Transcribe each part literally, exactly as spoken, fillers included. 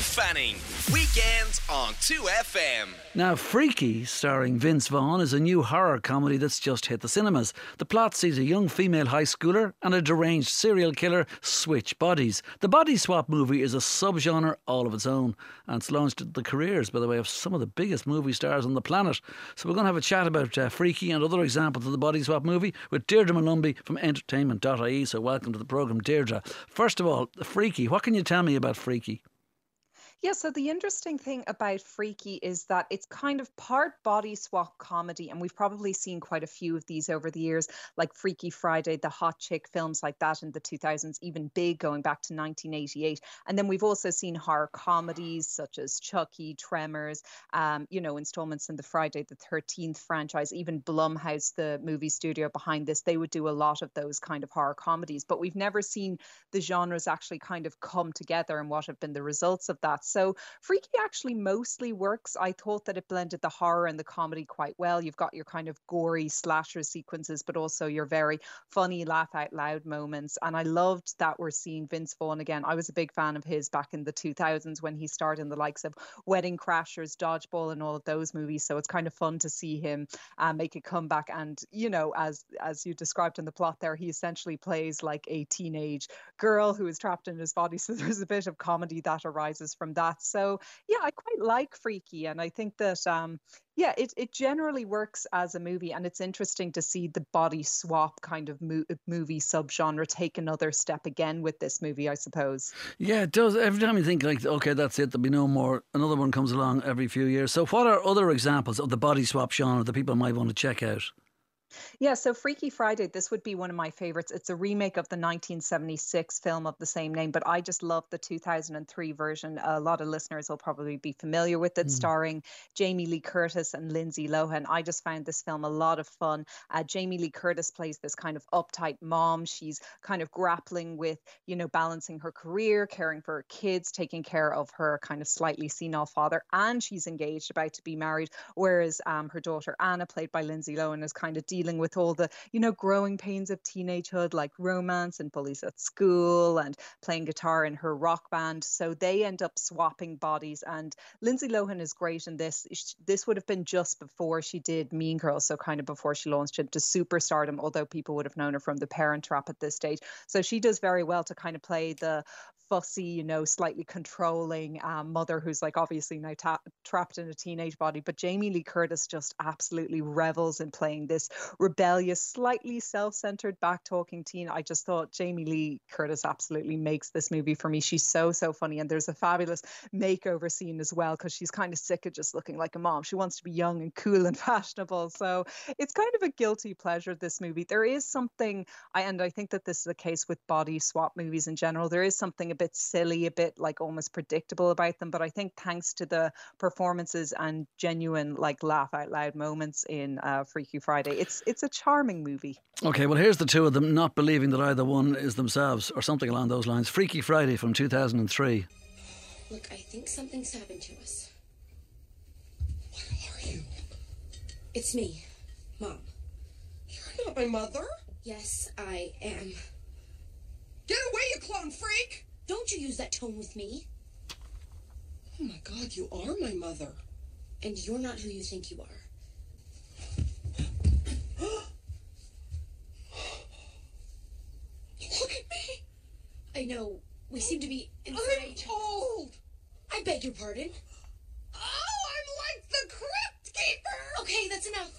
Fanning. Weekends on two F M. Now, Freaky, starring Vince Vaughn, is a new horror comedy that's just hit the cinemas. The plot sees a young female high schooler and a deranged serial killer switch bodies. The body swap movie is a subgenre all of its own, and it's launched the careers, by the way, of some of the biggest movie stars on the planet. So we're going to have a chat about uh, Freaky and other examples of the body swap movie with Deirdre Malumbi from entertainment dot I E. So welcome to the programme, Deirdre. First of all, Freaky, what can you tell me about Freaky? Yeah, so the interesting thing about Freaky is that it's kind of part body swap comedy, and we've probably seen quite a few of these over the years, like Freaky Friday, the Hot Chick, films like that in the two thousands, even Big going back to nineteen eighty-eight. And then we've also seen horror comedies such as Chucky, Tremors, um, you know, installments in the Friday the thirteenth franchise, even Blumhouse, the movie studio behind this, they would do a lot of those kind of horror comedies. But we've never seen the genres actually kind of come together and what have been the results of that. So Freaky actually mostly works. I thought that it blended the horror and the comedy quite well. You've got your kind of gory slasher sequences, but also your very funny laugh out loud moments. And I loved that we're seeing Vince Vaughn again. I was a big fan of his back in the two thousands when he starred in the likes of Wedding Crashers, Dodgeball, and all of those movies. So it's kind of fun to see him uh, make a comeback. And, you know, as as you described in the plot there, he essentially plays like a teenage girl who is trapped in his body. So there's a bit of comedy that arises from that. So yeah, I quite like Freaky, and I think that um, yeah, it it generally works as a movie, and it's interesting to see the body swap kind of mo- movie subgenre take another step again with this movie, I suppose. Yeah, it does. Every time you think like, okay, that's it, there'll be no more, another one comes along every few years. So what are other examples of the body swap genre that people might want to check out? Yeah, so Freaky Friday, this would be one of my favorites. It's a remake of the nineteen seventy-six film of the same name, but I just love the two thousand three version. A lot of listeners will probably be familiar with it, mm. starring Jamie Lee Curtis and Lindsay Lohan. I just found this film a lot of fun. Uh, Jamie Lee Curtis plays this kind of uptight mom. She's kind of grappling with, you know, balancing her career, caring for her kids, taking care of her kind of slightly senile father, and she's engaged, about to be married, whereas um, her daughter Anna, played by Lindsay Lohan, is kind of dealing with all the, you know, growing pains of teenagehood, like romance and bullies at school and playing guitar in her rock band. So they end up swapping bodies, and Lindsay Lohan is great in this. This would have been just before she did Mean Girls, so kind of before she launched into superstardom, although people would have known her from The Parent Trap at this stage. So she does very well to kind of play the fussy, you know, slightly controlling um, mother who's like obviously now ta- trapped in a teenage body. But Jamie Lee Curtis just absolutely revels in playing this rebellious, slightly self-centered, back-talking teen. I just thought Jamie Lee Curtis absolutely makes this movie for me. She's so, so funny. And there's a fabulous makeover scene as well, because she's kind of sick of just looking like a mom. She wants to be young and cool and fashionable. So it's kind of a guilty pleasure, this movie. There is something, I, and I think that this is the case with body swap movies in general, there is something a bit silly, a bit like almost predictable about them. But I think thanks to the performances and genuine like laugh out loud moments in uh, Freaky Friday, it's it's a charming movie. Okay, well here's the two of them not believing that either one is themselves, or something along those lines. Freaky Friday from two thousand three. Look, I think something's happened to us. What are you? It's me, Mom. You're not my mother. Yes, I am. Get away, you clone freak! Don't you use that tone with me. Oh my God, you are my mother. And you're not who you think you are. Look at me. I know, we seem to be I'm inside. old. I beg your pardon. Oh, I'm like the Crypt Keeper. Okay, that's enough.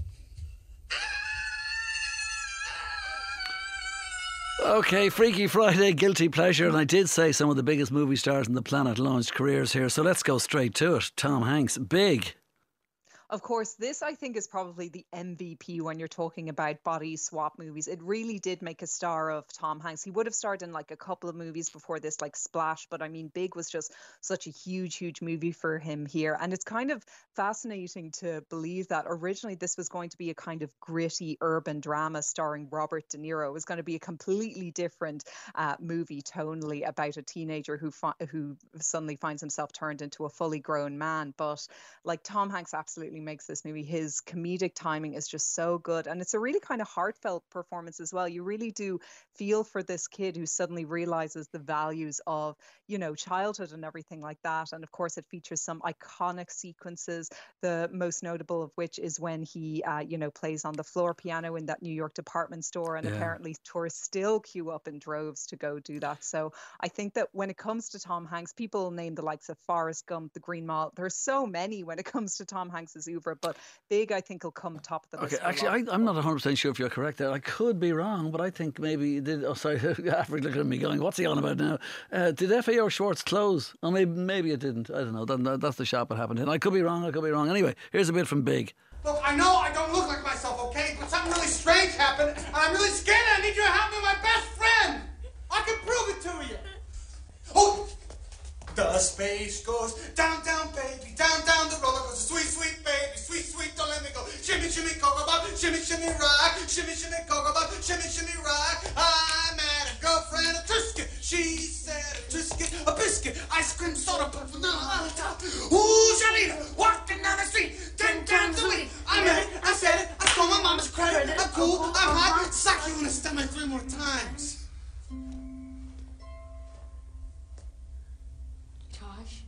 Okay, Freaky Friday, guilty pleasure. And I did say some of the biggest movie stars on the planet launched careers here. So let's go straight to it. Tom Hanks, Big. Of course, this I think is probably the M V P when you're talking about body swap movies. It really did make a star of Tom Hanks. He would have starred in like a couple of movies before this, like Splash, but I mean, Big was just such a huge, huge movie for him here. And it's kind of fascinating to believe that originally this was going to be a kind of gritty urban drama starring Robert De Niro. It was going to be a completely different uh, movie tonally about a teenager who fi- who suddenly finds himself turned into a fully grown man. But like Tom Hanks absolutely absolutely makes this movie. His comedic timing is just so good. And it's a really kind of heartfelt performance as well. You really do feel for this kid who suddenly realizes the values of, you know, childhood and everything like that. And of course, it features some iconic sequences, the most notable of which is when he, uh, you know, plays on the floor piano in that New York department store. And Yeah. apparently tourists still queue up in droves to go do that. So I think that when it comes to Tom Hanks, people name the likes of Forrest Gump, The Green Mile. There's so many when it comes to Tom Hanks's oeuvre, but Big, I think, will come top of the Okay, list. for a actually, lot I, of I'm not people. one hundred percent sure if you're correct there. I could be wrong, but I think maybe you did. Oh, sorry, Africa looking at me going, what's he on about now? Uh, did F A O Schwartz close? Oh, maybe, maybe it didn't. I don't know. That, that's the shop it happened in. I could be wrong, I could be wrong. Anyway, here's a bit from Big. Look, I know I don't look like myself, okay? But something really strange happened, and I'm really scared. I need you to help me, my best friend. I can prove it to you. Oh, the space goes down, down, baby, down, down the roller coaster. Sweet, sweet baby, sweet, sweet, don't let me go. Shimmy, shimmy, cocoa bop, shimmy, shimmy, rock, shimmy, shimmy, cocoa bop, shimmy, shimmy, rock. I met a girlfriend, a Trisket. She said a Trisket, a biscuit, ice cream, soda pop, vanilla. Ooh, Shalita, walking down the street, ten times a week. I met it, I said it, I stole my mama's credit. I'm cool, I'm hot, suck you in the stomach three more times. Tosh,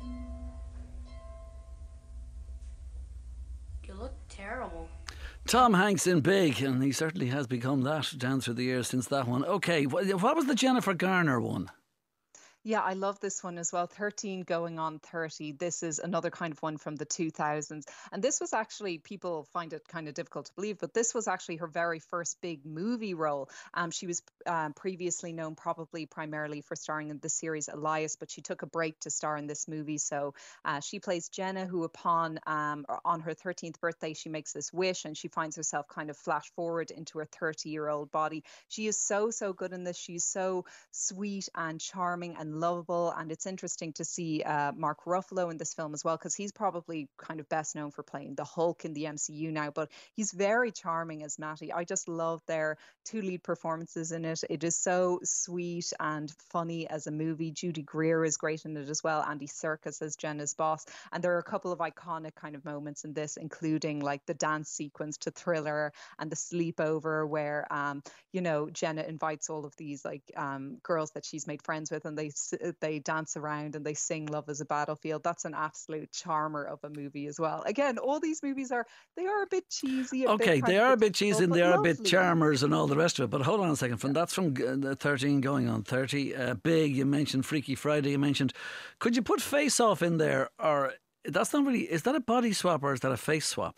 you look terrible. Tom Hanks in Big, and he certainly has become that down through the years since that one. Okay, wh- what was the Jennifer Garner one? Yeah, I love this one as well. thirteen going on thirty. This is another kind of one from the two thousands. And this was actually, people find it kind of difficult to believe, but this was actually her very first big movie role. Um, she was um, previously known probably primarily for starring in the series Elias, but she took a break to star in this movie. So uh, she plays Jenna, who upon um, on her thirteenth birthday, she makes this wish and she finds herself kind of flash forward into her thirty-year-old body. She is so, so good in this. She's so sweet and charming and lovable, and it's interesting to see uh, Mark Ruffalo in this film as well, because he's probably kind of best known for playing the Hulk in the M C U now, but he's very charming as Matty. I just love their two lead performances in it. It is so sweet and funny as a movie. Judy Greer is great in it as well. Andy Serkis as Jenna's boss, and there are a couple of iconic kind of moments in this, including like the dance sequence to Thriller and the sleepover where um you know Jenna invites all of these like um girls that she's made friends with, and they they dance around and they sing Love is a Battlefield. That's an absolute charmer of a movie as well. Again, all these movies are, they are a bit cheesy. A Okay, bit they are a bit cheesy and they are a bit lovely. charmers and all the rest of it. But hold on a second. From that's from uh, thirteen going on thirty. Uh, Big, you mentioned Freaky Friday. You mentioned. Could you put Face Off in there, or that's not really? Is that a body swap or is that a face swap?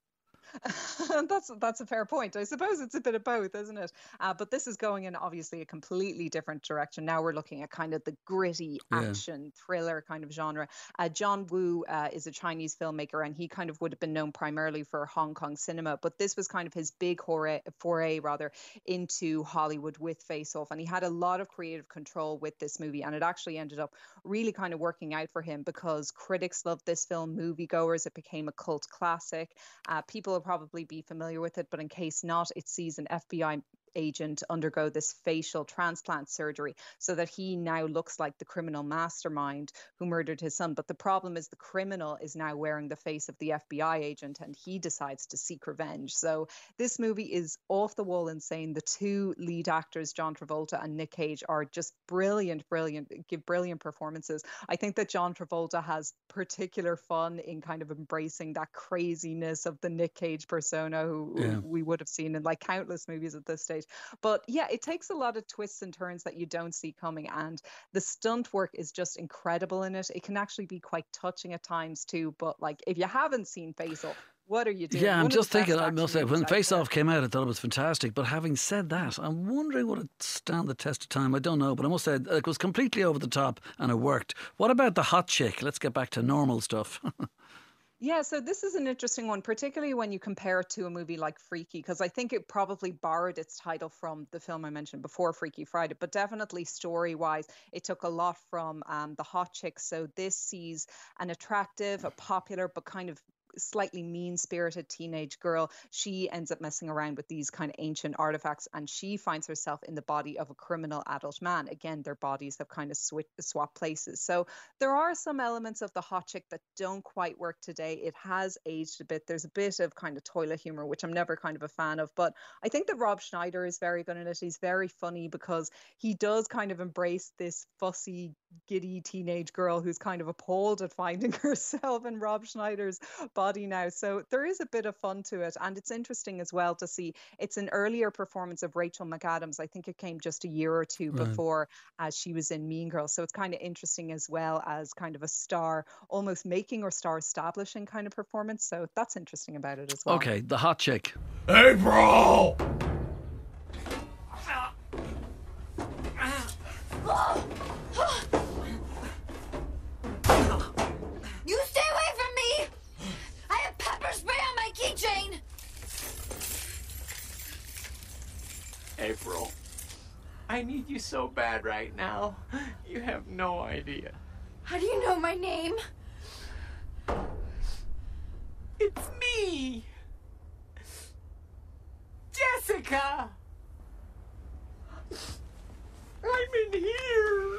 that's that's a fair point. I suppose it's a bit of both, isn't it? Uh, but this is going in obviously a completely different direction. Now we're looking at kind of the gritty Yeah. action thriller kind of genre. Uh, John Woo uh, is a Chinese filmmaker, and he kind of would have been known primarily for Hong Kong cinema. But this was kind of his big foray, foray rather, into Hollywood with Face Off, and he had a lot of creative control with this movie, and it actually ended up really kind of working out for him because critics loved this film, moviegoers. It became a cult classic. Uh, people will probably be familiar with it, but in case not, it sees an F B I agent undergo this facial transplant surgery so that he now looks like the criminal mastermind who murdered his son. But the problem is the criminal is now wearing the face of the F B I agent, and he decides to seek revenge. So this movie is off the wall insane. The two lead actors, John Travolta and Nick Cage, are just brilliant, brilliant, give brilliant performances. I think that John Travolta has particular fun in kind of embracing that craziness of the Nick Cage persona who Yeah. we would have seen in like countless movies at this stage. But yeah, it takes a lot of twists and turns that you don't see coming, and the stunt work is just incredible in it. It can actually be quite touching at times too, but like if you haven't seen Face Off, what are you doing? Yeah, I'm One of just the best thinking, I action must say, movies when out Face there. Off came out, I thought it was fantastic. But having said that, I'm wondering would it stand the test of time? I don't know. But I must say, it was completely over the top and it worked. What about the hot chick? Let's get back to normal stuff. Yeah, so this is an interesting one, particularly when you compare it to a movie like Freaky, because I think it probably borrowed its title from the film I mentioned before, Freaky Friday, but definitely story-wise, it took a lot from um, The Hot Chick. So this sees an attractive, a popular, but kind of slightly mean-spirited teenage girl. She ends up messing around with these kind of ancient artifacts, and she finds herself in the body of a criminal adult man. Again, their bodies have kind of sw- swapped places. So there are some elements of the hot chick that don't quite work today. It has aged a bit. There's a bit of kind of toilet humor, which I'm never kind of a fan of. But I think that Rob Schneider is very good in it. He's very funny because he does kind of embrace this fussy, giddy teenage girl who's kind of appalled at finding herself in Rob Schneider's body now. So there is a bit of fun to it. And it's interesting as well to see it's an earlier performance of Rachel McAdams. I think it came just a year or two Right. before as she was in Mean Girls. So it's kind of interesting as well as kind of a star almost making or star establishing kind of performance. So that's interesting about it as well. Okay, the hot chick. April! You stay away from me! I have pepper spray on my keychain! April, I need you so bad right now. You have no idea. How do you know my name? It's me! Jessica! I'm in here!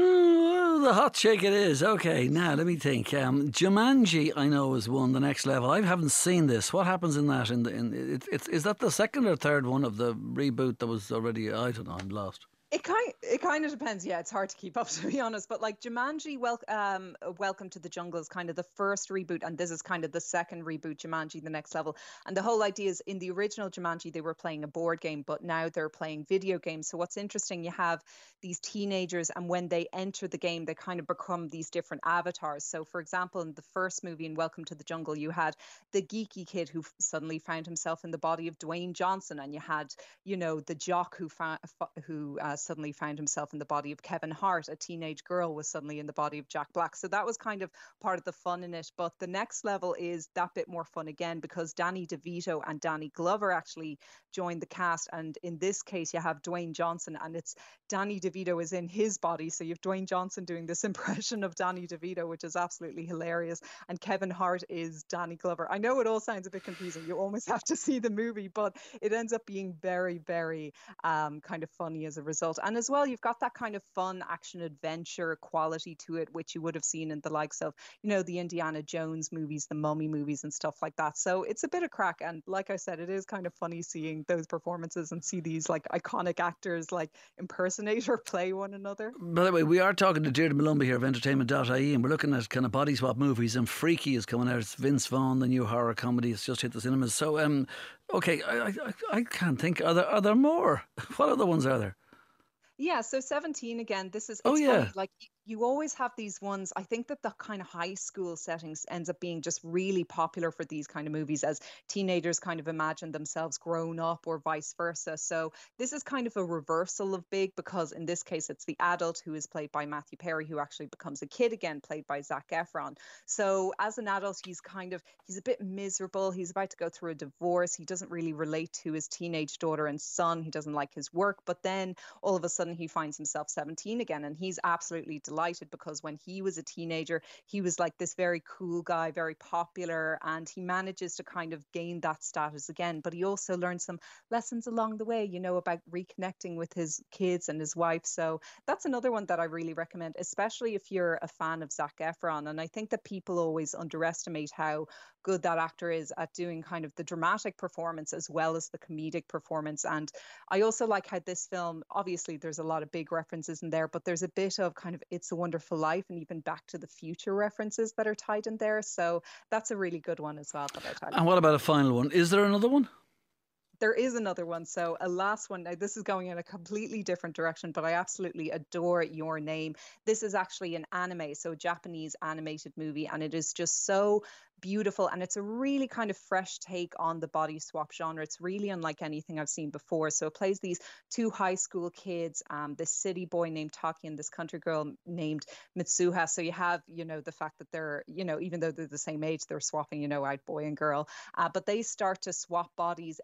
Mm, the hot chick it is. Okay, now let me think. Um, Jumanji, I know, is one. The Next Level. I haven't seen this. What happens in that? In the in it, it's is that the second or third one of the reboot that was already? I don't know. I'm lost. It kind it kind of depends. Yeah, it's hard to keep up, to be honest. But like Jumanji, wel- um, Welcome to the Jungle is kind of the first reboot, and this is kind of the second reboot, Jumanji: The Next Level. And the whole idea is, in the original Jumanji, they were playing a board game, but now they're playing video games. So what's interesting, you have these teenagers, and when they enter the game, they kind of become these different avatars. So, for example, in the first movie, in Welcome to the Jungle, you had the geeky kid who f- suddenly found himself in the body of Dwayne Johnson, and you had, you know, the jock who fa- who uh, suddenly found himself in the body of Kevin Hart. A teenage girl was suddenly in the body of Jack Black. So that was kind of part of the fun in it. But the Next Level is that bit more fun again, because Danny DeVito and Danny Glover actually joined the cast. And in this case, you have Dwayne Johnson, and it's Danny DeVito is in his body. So you have Dwayne Johnson doing this impression of Danny DeVito, which is absolutely hilarious. And Kevin Hart is Danny Glover. I know it all sounds a bit confusing. You almost have to see the movie, but it ends up being very, very um, kind of funny as a result. And as well, you've got that kind of fun action adventure quality to it, which you would have seen in the likes of, you know, the Indiana Jones movies, the Mummy movies and stuff like that. So it's a bit of crack. And like I said, it is kind of funny seeing those performances and see these like iconic actors like impersonate or play one another. By the way, we are talking to Deirdre Malumbi here of entertainment dot I E, and we're looking at kind of body swap movies, and Freaky is coming out. It's Vince Vaughn, the new horror comedy. It's just hit the cinemas. So, um, okay, I, I, I can't think. Are there, are there more? What other ones are there? Yeah, so seventeen again. This is it's Oh, yeah. funny, like y- you always have these ones. I think that the kind of high school settings ends up being just really popular for these kind of movies as teenagers kind of imagine themselves grown up or vice versa. So this is kind of a reversal of Big, because in this case it's the adult who is played by Matthew Perry who actually becomes a kid again, played by Zac Efron. So as an adult, he's kind of he's a bit miserable. He's about to go through a divorce. He doesn't really relate to his teenage daughter and son. He doesn't like his work, but then all of a sudden he finds himself seventeen again, and he's absolutely delighted because when he was a teenager, he was like this very cool guy, very popular, and he manages to kind of gain that status again. But he also learns some lessons along the way, you know, about reconnecting with his kids and his wife. So that's another one that I really recommend, especially if you're a fan of Zac Efron. And I think that people always underestimate how good that actor is at doing kind of the dramatic performance as well as the comedic performance. And I also like how this film, obviously there's a lot of big references in there, but there's a bit of kind of It's a Wonderful Life and even Back to the Future references that are tied in there. So that's a really good one as well that I tell you. And what about a final one? Is there another one? There is another one. So a last one. Now, this is going in a completely different direction, but I absolutely adore Your Name. This is actually an anime, so a Japanese animated movie, and it is just so beautiful, and it's a really kind of fresh take on the body swap genre. It's really unlike anything I've seen before. So it plays these two high school kids, um, this city boy named Taki and this country girl named Mitsuha. So you have, you know, the fact that they're, you know, even though they're the same age, they're swapping, you know, out boy and girl. Uh, but they start to swap bodies every few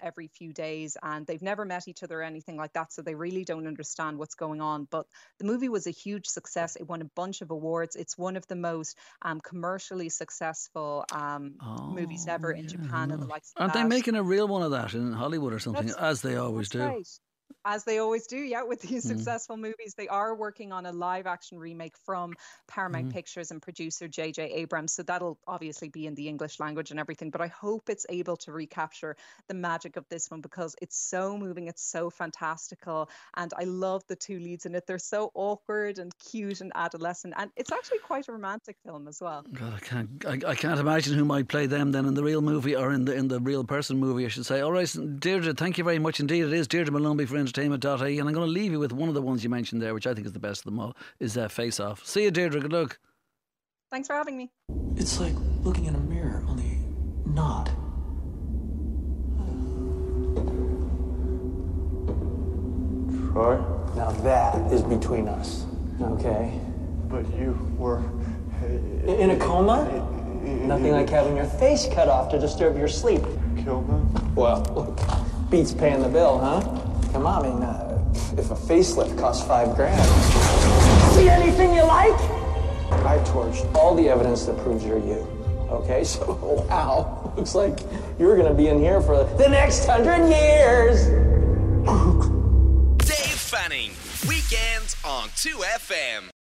few days, and they've never met each other or anything like that, so they really don't understand what's going on. But the movie was a huge success. It won a bunch of awards. It's one of the most um, commercially successful um, Oh, movies ever in yeah, Japan. And the no. likes of Aren't they that. making a real one of that in Hollywood or something, That's- as they always That's do? right. As they always do, yeah, with these Mm. successful movies. They are working on a live action remake from Paramount Mm. Pictures and producer J J Abrams. So that'll obviously be in the English language and everything. But I hope it's able to recapture the magic of this one, because it's so moving, it's so fantastical. And I love the two leads in it. They're so awkward and cute and adolescent. And it's actually quite a romantic film as well. God, I can't, I, I can't imagine who might play them then in the real movie, or in the in the real person movie, I should say. All right, Deirdre, thank you very much indeed. It is Deirdre Malumbi for entertainment dot I E, and I'm going to leave you with one of the ones you mentioned there, which I think is the best of them all, is uh, Face Off. See you, Deirdre. Good luck. Thanks for having me. It's like looking in a mirror, only not. Troy? Now that is between us, okay? But you were... In a coma? Nothing like having your face cut off to disturb your sleep. Killed him? Well, look, beats paying the bill, huh? Come on, I mean, uh, if a facelift costs five grand. See anything you like? I torched all the evidence that proves you're you. Okay, so wow, looks like you're gonna be in here for the next hundred years. Dave Fanning, weekends on two F M.